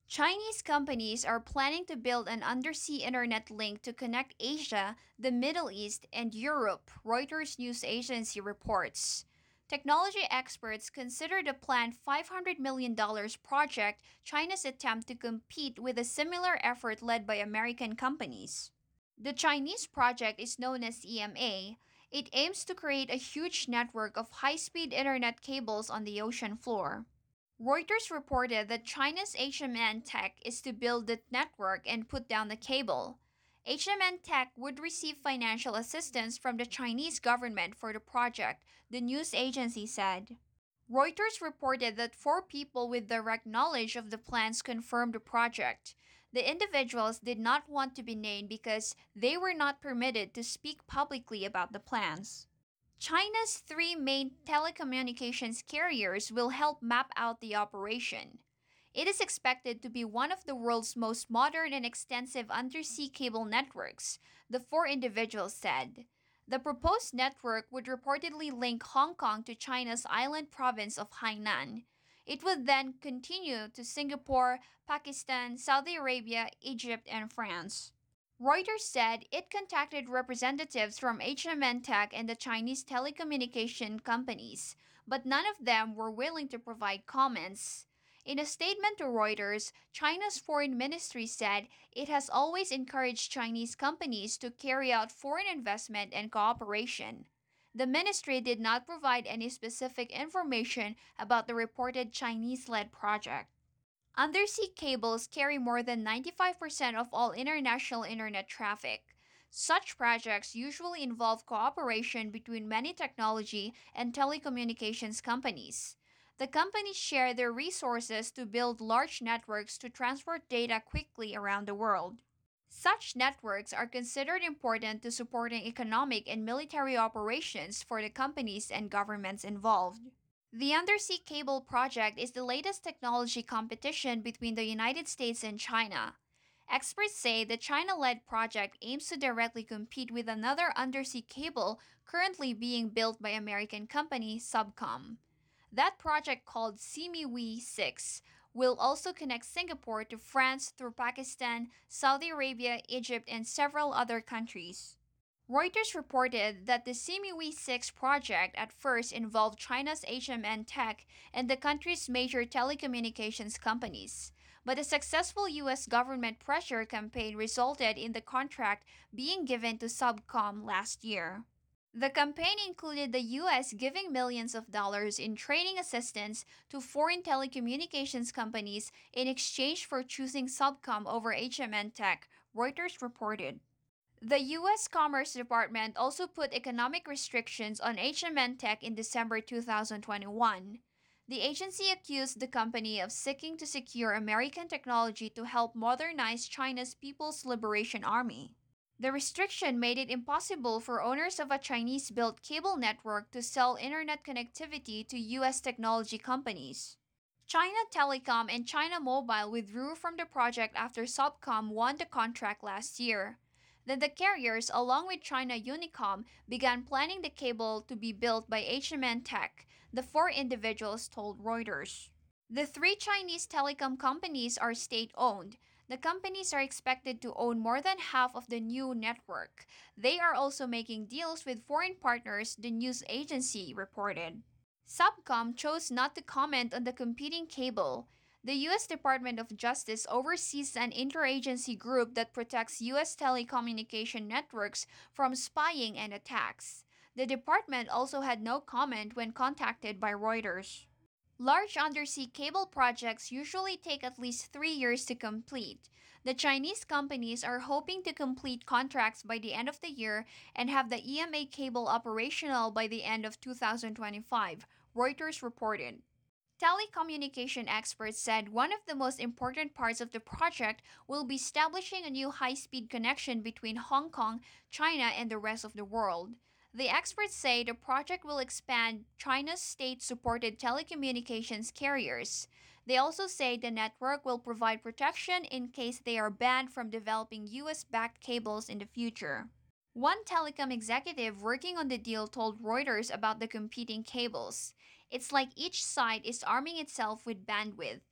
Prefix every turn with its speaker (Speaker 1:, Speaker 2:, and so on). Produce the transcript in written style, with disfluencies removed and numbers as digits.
Speaker 1: Chinese companies are planning to build an undersea internet link to connect Asia, the Middle East, and Europe, Reuters news agency reports. Technology experts consider the planned $500 million project China's attempt to compete with a similar effort led by American companies. The Chinese project is known as EMA. It aims to create a huge network of high speed internet cables on the ocean floor. Reuters reported that China's HMN Tech is to build the network and put down the cable. HMN Tech would receive financial assistance from the Chinese government for the project, the news agency said. Reuters reported that four people with direct knowledge of the plans confirmed the project. The individuals did not want to be named because they were not permitted to speak publicly about the plans. China's three main telecommunications carriers will help map out the operation. It is expected to be one of the world's most modern and extensive undersea cable networks, the four individuals said. The proposed network would reportedly link Hong Kong to China's island province of Hainan. It would then continue to Singapore, Pakistan, Saudi Arabia, Egypt, and France. Reuters said it contacted representatives from HMN Tech and the Chinese telecommunication companies, but none of them were willing to provide comments. In a statement to Reuters, China's foreign ministry said it has always encouraged Chinese companies to carry out foreign investment and cooperation. The ministry did not provide any specific information about the reported Chinese led project. Undersea cables carry more than 95% of all international internet traffic. Such projects usually involve cooperation between many technology and telecommunications companies. The companies share their resources to build large networks to transport data quickly around the world. Such networks are considered important to supporting economic and military operations for the companies and governments involved. The Undersea Cable Project is the latest technology competition between the United States and China. Experts say the China led project aims to directly compete with another undersea cable currently being built by American company Subcom. That project, called Simiwi 6, will also connect Singapore to France through Pakistan, Saudi Arabia, Egypt, and several other countries. Reuters reported that the Simiwi 6 project at first involved China's HMN Tech and the country's major telecommunications companies, but a successful U.S. government pressure campaign resulted in the contract being given to Subcom last year. The campaign included the U.S. giving millions of dollars in training assistance to foreign telecommunications companies in exchange for choosing Subcom over HMN Tech, Reuters reported. The U.S. Commerce Department also put economic restrictions on HMN Tech in December 2021. The agency accused the company of seeking to secure American technology to help modernize China's People's Liberation Army. The restriction made it impossible for owners of a Chinese built cable network to sell internet connectivity to U.S. technology companies. China Telecom and China Mobile withdrew from the project after Subcom won the contract last year. Then the carriers, along with China Unicom, began planning the cable to be built by HMN Tech, the four individuals told Reuters. The three Chinese telecom companies are state owned. The companies are expected to own more than half of the new network. They are also making deals with foreign partners, the news agency reported. Subcom chose not to comment on the competing cable. The U.S. Department of Justice oversees an interagency group that protects U.S. telecommunication networks from spying and attacks. The department also had no comment when contacted by Reuters. Large undersea cable projects usually take at least 3 years to complete. The Chinese companies are hoping to complete contracts by the end of the year and have the EMA cable operational by the end of 2025, Reuters reported. Telecommunication experts said one of the most important parts of the project will be establishing a new high speed connection between Hong Kong, China, and the rest of the world. The experts say the project will expand China's state supported telecommunications carriers. They also say the network will provide protection in case they are banned from developing US backed cables in the future. One telecom executive working on the deal told Reuters about the competing cables. It's like each side is arming itself with bandwidth.